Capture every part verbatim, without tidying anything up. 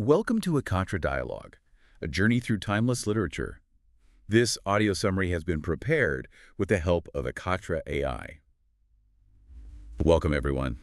Welcome to Akatra Dialogue, a journey through timeless literature. This audio summary has been prepared with the help of Akatra A I. Welcome, everyone.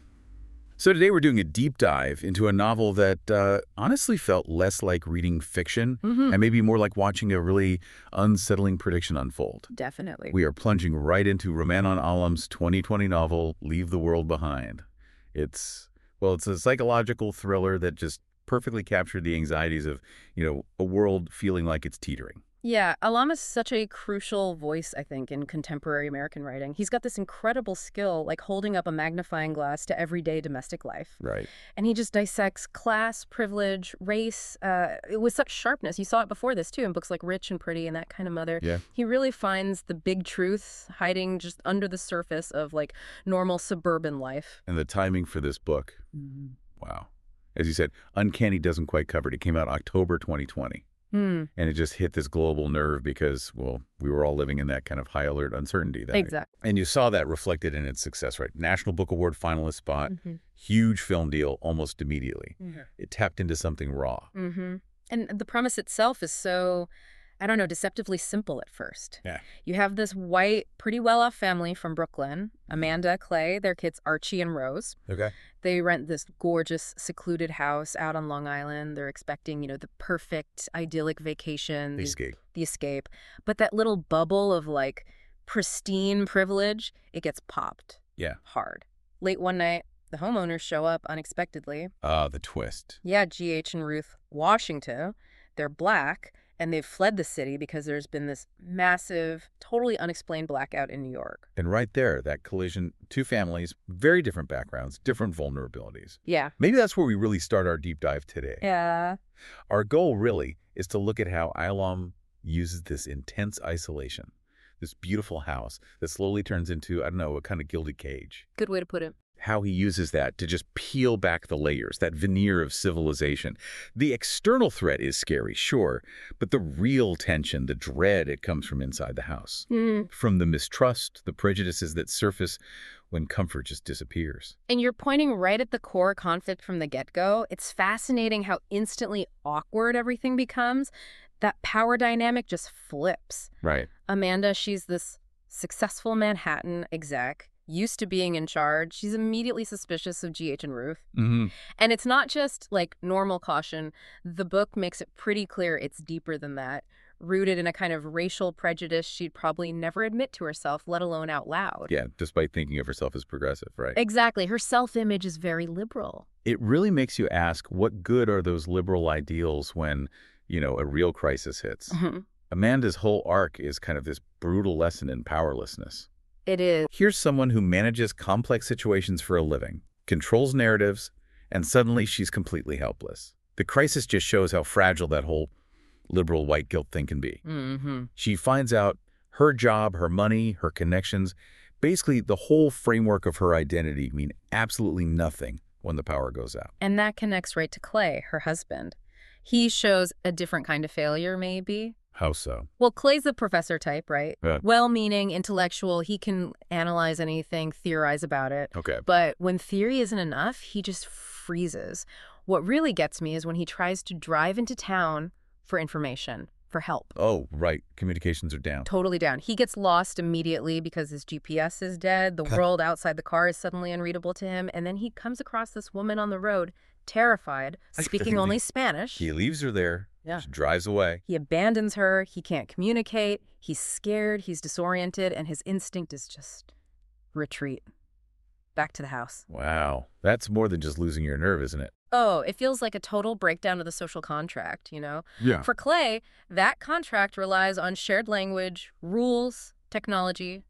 So today we're doing a deep dive into a novel that uh, honestly felt less like reading fiction Mm-hmm. and maybe more like watching a really unsettling prediction unfold. Definitely. We are plunging right into Ramanan Alam's twenty twenty novel, Leave the World Behind. It's, well, it's a psychological thriller that just perfectly captured the anxieties of, you know, a world feeling like it's teetering. Yeah, Alam is such a crucial voice, I think, in contemporary American writing. He's got this incredible skill, like holding up a magnifying glass to everyday domestic life. Right. And he just dissects class, privilege, race, uh, with such sharpness. You saw it before this, too, in books like Rich and Pretty and That Kind of Mother. Yeah. He really finds the big truth hiding just under the surface of, like, normal suburban life. And the timing for this book, Mm-hmm. wow. As you said, Uncanny doesn't quite cover it. It came out October twenty twenty. Hmm. And it just hit this global nerve because, well, we were all living in that kind of high alert uncertainty. That Exactly. And you saw that reflected in its success, right? National Book Award finalist spot, Mm-hmm. huge film deal almost immediately. Mm-hmm. It tapped into something raw. Mm-hmm. And the premise itself is so, I don't know, deceptively simple at first. Yeah. You have this white, pretty well-off family from Brooklyn, Amanda, Clay, their kids Archie and Rose. Okay. They rent this gorgeous, secluded house out on Long Island. They're expecting, you know, the perfect, idyllic vacation. The the- escape. The escape. But that little bubble of, like, pristine privilege, it gets popped. Yeah. Hard. Late one night, the homeowners show up unexpectedly. Ah, the twist. Yeah, G H and Ruth Washington. They're black, and they've fled the city because there's been this massive, totally unexplained blackout in New York. And right there, that collision, two families, very different backgrounds, different vulnerabilities. Yeah. Maybe that's where we really start our deep dive today. Yeah. Our goal really is to look at how Alam uses this intense isolation, this beautiful house that slowly turns into, I don't know, a kind of gilded cage. Good way to put it. How he uses that to just peel back the layers, that veneer of civilization. The external threat is scary, sure, but the real tension, the dread, it comes from inside the house. Mm. From the mistrust, the prejudices that surface when comfort just disappears. And you're pointing right at the core conflict from the get-go. It's fascinating how instantly awkward everything becomes. That power dynamic just flips. Right. Amanda, she's this successful Manhattan exec, used to being in charge. She's immediately suspicious of G H and Ruth. Mm-hmm. And it's not just like normal caution. The book makes it pretty clear it's deeper than that, rooted in a kind of racial prejudice she'd probably never admit to herself, let alone out loud. Yeah, despite thinking of herself as progressive, right? Exactly. Her self-image is very liberal. It really makes you ask, what good are those liberal ideals when, you know, a real crisis hits? Mhm. Amanda's whole arc is kind of this brutal lesson in powerlessness. It is. Here's someone who manages complex situations for a living, controls narratives, and suddenly she's completely helpless. The crisis just shows how fragile that whole liberal white guilt thing can be. Mm-hmm. She finds out her job, her money, her connections, basically the whole framework of her identity mean absolutely nothing when the power goes out. And that connects right to Clay, her husband. He shows a different kind of failure, maybe. How so? Well, Clay's the professor type, right? Yeah. Well-meaning, intellectual. He can analyze anything, theorize about it. Okay. But when theory isn't enough, he just freezes. What really gets me is when he tries to drive into town for information, for help. Oh, right. Communications are down. Totally down. He gets lost immediately because his G P S is dead. The world outside the car is suddenly unreadable to him. And then he comes across this woman on the road, terrified, speaking only Spanish. He leaves her there. Yeah. She drives away. He abandons her. He can't communicate. He's scared. He's disoriented. And his instinct is just retreat. Back to the house. Wow. That's more than just losing your nerve, isn't it? Oh, it feels like a total breakdown of the social contract, you know? Yeah. For Clay, that contract relies on shared language, rules, technology,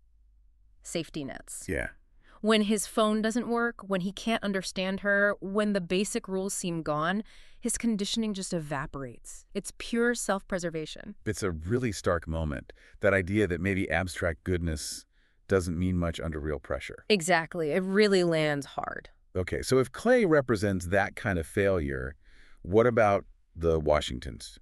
safety nets. Yeah. When his phone doesn't work, when he can't understand her, when the basic rules seem gone, his conditioning just evaporates. It's pure self-preservation. It's a really stark moment. That idea that maybe abstract goodness doesn't mean much under real pressure. Exactly. It really lands hard. Okay, so if Clay represents that kind of failure, what about the Washingtons?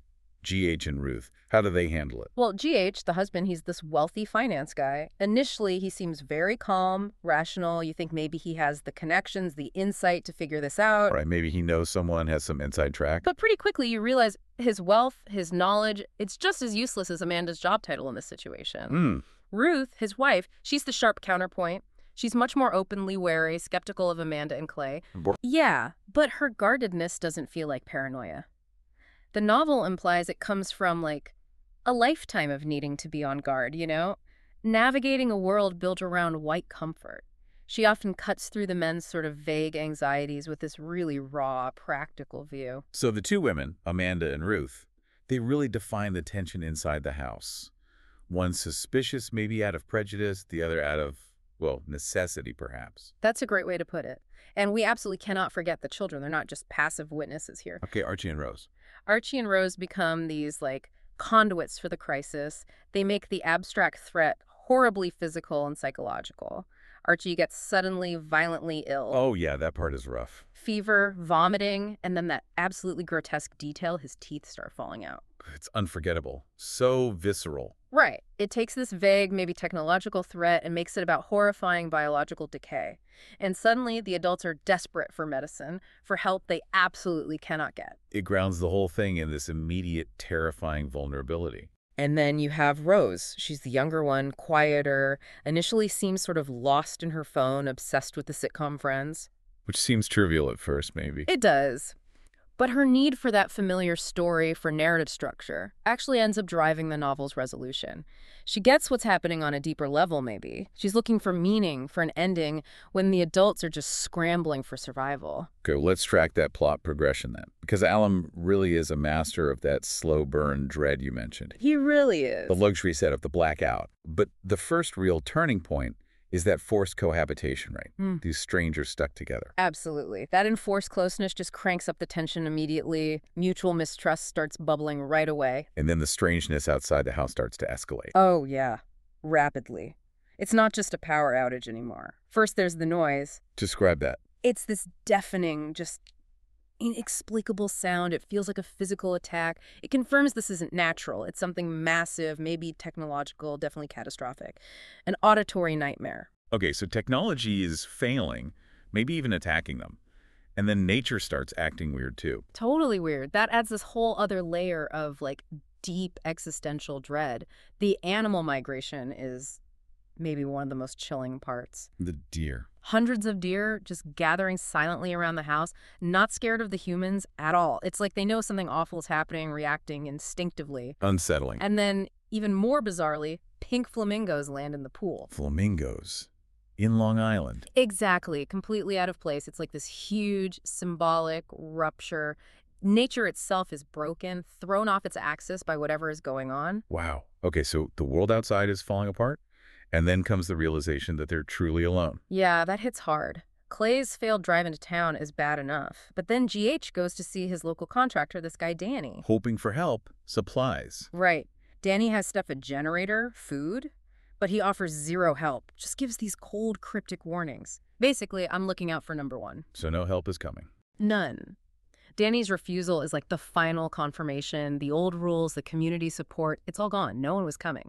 G H and Ruth, how do they handle it? Well, G H, the husband, he's this wealthy finance guy. Initially, he seems very calm, rational. You think maybe he has the connections, the insight to figure this out. Right, maybe he knows someone, has some inside track. But pretty quickly, you realize his wealth, his knowledge, it's just as useless as Amanda's job title in this situation. Hmm. Ruth, his wife, she's the sharp counterpoint. She's much more openly wary, skeptical of Amanda and Clay. Yeah, but her guardedness doesn't feel like paranoia. The novel implies it comes from, like, a lifetime of needing to be on guard, you know? Navigating a world built around white comfort. She often cuts through the men's sort of vague anxieties with this really raw, practical view. So the two women, Amanda and Ruth, they really define the tension inside the house. One suspicious, maybe out of prejudice, the other out of, well, necessity, perhaps. That's a great way to put it. And we absolutely cannot forget the children. They're not just passive witnesses here. Okay, Archie and Rose. Archie and Rose become these, like, conduits for the crisis. They make the abstract threat horribly physical and psychological. Archie gets suddenly violently ill. Oh, yeah, that part is rough. Fever, vomiting, and then that absolutely grotesque detail, his teeth start falling out. It's unforgettable. So visceral. Right. It takes this vague, maybe technological threat and makes it about horrifying biological decay. And suddenly, the adults are desperate for medicine, for help they absolutely cannot get. It grounds the whole thing in this immediate, terrifying vulnerability. And then you have Rose. She's the younger one, quieter, initially seems sort of lost in her phone, obsessed with the sitcom Friends. Which seems trivial at first, maybe. It does. But her need for that familiar story, for narrative structure, actually ends up driving the novel's resolution. She gets what's happening on a deeper level, maybe. She's looking for meaning, for an ending, when the adults are just scrambling for survival. Okay, well, let's track that plot progression then. Because Allen really is a master of that slow burn dread you mentioned. He really is. The luxury setup, the blackout. But the first real turning point is that forced cohabitation, right? Mm. These strangers stuck together. Absolutely. That enforced closeness just cranks up the tension immediately. Mutual mistrust starts bubbling right away. And then the strangeness outside the house starts to escalate. Oh, yeah. Rapidly. It's not just a power outage anymore. First, there's the noise. Describe that. It's this deafening, just inexplicable sound. It feels like a physical attack. It confirms this isn't natural. It's something massive, maybe technological, definitely catastrophic. An auditory nightmare. Okay, so technology is failing, maybe even attacking them. And then nature starts acting weird too. Totally weird. That adds this whole other layer of, like, deep existential dread. The animal migration is maybe one of the most chilling parts. The deer. Hundreds of deer just gathering silently around the house, not scared of the humans at all. It's like they know something awful is happening, reacting instinctively. Unsettling. And then, even more bizarrely, pink flamingos land in the pool. Flamingos. In Long Island. Exactly. Completely out of place. It's like this huge, symbolic rupture. Nature itself is broken, thrown off its axis by whatever is going on. Wow. Okay, so the world outside is falling apart? And then comes the realization that they're truly alone. Yeah, that hits hard. Clay's failed drive into town is bad enough. But then G H goes to see his local contractor, this guy Danny. Hoping for help, supplies. Right. Danny has stuff a generator, food, but he offers zero help. Just gives these cold, cryptic warnings. Basically, I'm looking out for number one. So no help is coming. None. Danny's refusal is like the final confirmation. The old rules, the community support, it's all gone. No one was coming.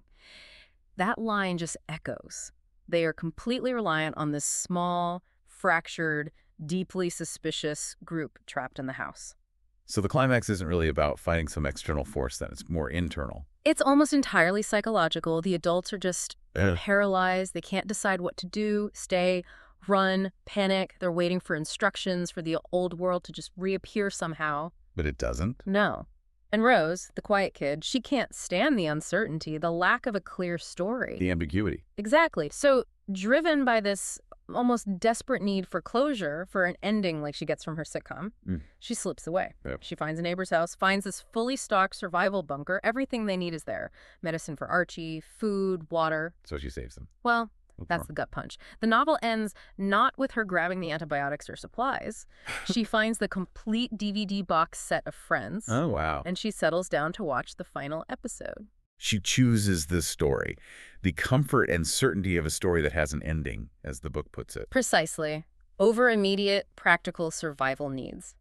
That line just echoes. They are completely reliant on this small, fractured, deeply suspicious group trapped in the house. So the climax isn't really about fighting some external force then, it's more internal. It's almost entirely psychological. The adults are just Ugh. paralyzed. They can't decide what to do, stay, run, panic. They're waiting for instructions for the old world to just reappear somehow. But it doesn't? No. And Rose, the quiet kid, she can't stand the uncertainty, the lack of a clear story. The ambiguity. Exactly. So, driven by this almost desperate need for closure, for an ending like she gets from her sitcom, Mm. she slips away. Yep. She finds a neighbor's house, finds this fully stocked survival bunker. Everything they need is there. Medicine for Archie, food, water. So she saves them. Well, What's that's wrong? the gut punch. The novel ends not with her grabbing the antibiotics or supplies. She finds the complete D V D box set of Friends. Oh, wow. And she settles down to watch the final episode. She chooses this story. The comfort and certainty of a story that has an ending, as the book puts it. Precisely. Over immediate, practical survival needs.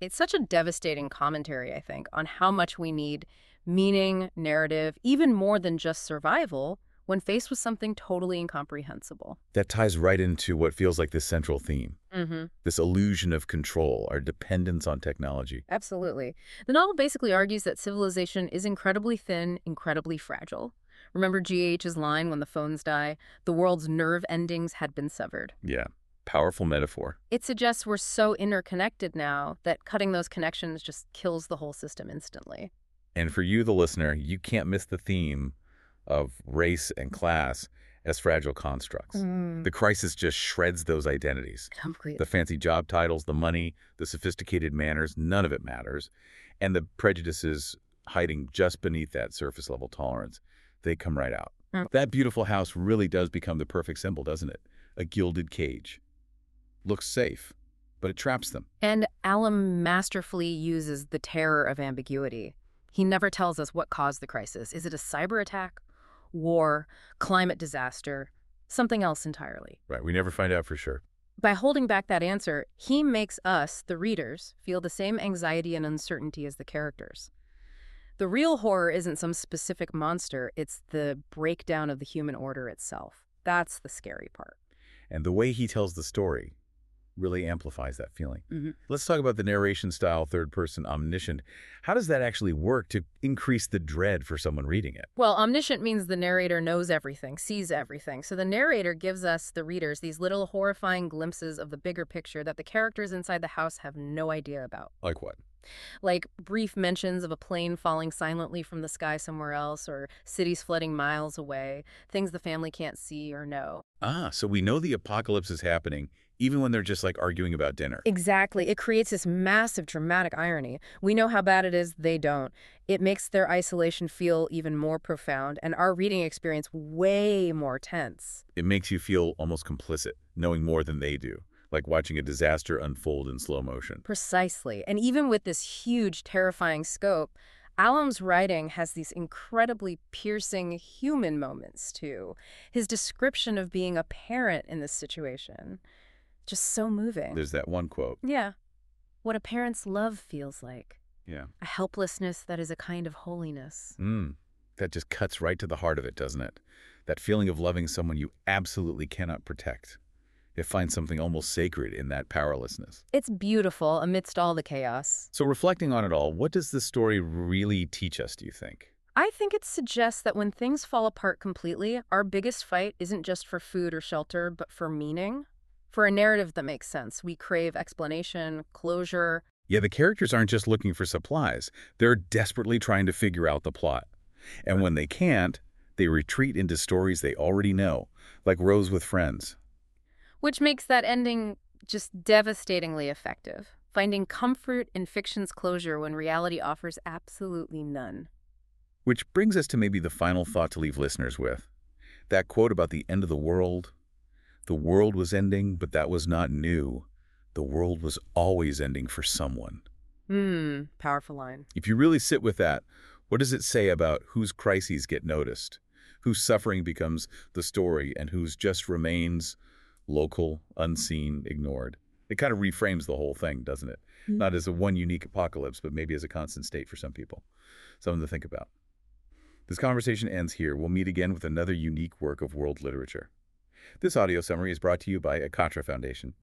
It's such a devastating commentary, I think, on how much we need meaning, narrative, even more than just survival when faced with something totally incomprehensible. That ties right into what feels like this central theme, Mm-hmm. this illusion of control, our dependence on technology. Absolutely. The novel basically argues that civilization is incredibly thin, incredibly fragile. Remember G H's line when the phones die? The world's nerve endings had been severed. Yeah, powerful metaphor. It suggests we're so interconnected now that cutting those connections just kills the whole system instantly. And for you, the listener, you can't miss the theme of race and class as fragile constructs. Mm. The crisis just shreds those identities. Completely. The fancy job titles, the money, the sophisticated manners, none of it matters. And the prejudices hiding just beneath that surface level tolerance, they come right out. Mm. That beautiful house really does become the perfect symbol, doesn't it? A gilded cage. Looks safe, but it traps them. And Alum masterfully uses the terror of ambiguity. He never tells us what caused the crisis. Is it a cyber attack, war, climate disaster, something else entirely? Right, we never find out for sure. By holding back that answer, he makes us, the readers, feel the same anxiety and uncertainty as the characters. The real horror isn't some specific monster, it's the breakdown of the human order itself. That's the scary part. And the way he tells the story really amplifies that feeling. Mm-hmm. Let's talk about the narration style, third-person omniscient. How does that actually work to increase the dread for someone reading it? Well, omniscient means the narrator knows everything, sees everything. So the narrator gives us, the readers, these little horrifying glimpses of the bigger picture that the characters inside the house have no idea about. Like what? Like brief mentions of a plane falling silently from the sky somewhere else, or cities flooding miles away, things the family can't see or know. Ah, so we know the apocalypse is happening even when they're just like arguing about dinner. Exactly. It creates this massive dramatic irony. We know how bad it is, they don't. It makes their isolation feel even more profound, and our reading experience way more tense. It makes you feel almost complicit, knowing more than they do, like watching a disaster unfold in slow motion. Precisely. And even with this huge, terrifying scope, Alum's writing has these incredibly piercing human moments, too. His description of being a parent in this situation, just so moving. There's that one quote. Yeah. What a parent's love feels like. Yeah. A helplessness that is a kind of holiness. Mm, that just cuts right to the heart of it, doesn't it? That feeling of loving someone you absolutely cannot protect. It finds something almost sacred in that powerlessness. It's beautiful amidst all the chaos. So reflecting on it all, what does this story really teach us, do you think? I think it suggests that when things fall apart completely, our biggest fight isn't just for food or shelter, but for meaning. For a narrative that makes sense. We crave explanation, closure. Yeah, the characters aren't just looking for supplies. They're desperately trying to figure out the plot. And when they can't, they retreat into stories they already know, like Rose with Friends. Which makes that ending just devastatingly effective. Finding comfort in fiction's closure when reality offers absolutely none. Which brings us to maybe the final thought to leave listeners with. That quote about the end of the world. The world was ending, but that was not new. The world was always ending for someone. Hmm, powerful line. If you really sit with that, what does it say about whose crises get noticed, whose suffering becomes the story, and whose just remains local, unseen, ignored? It kind of reframes the whole thing, doesn't it? Mm-hmm. Not as a one unique apocalypse, but maybe as a constant state for some people. Something to think about. This conversation ends here. We'll meet again with another unique work of world literature. This audio summary is brought to you by Akatra Foundation.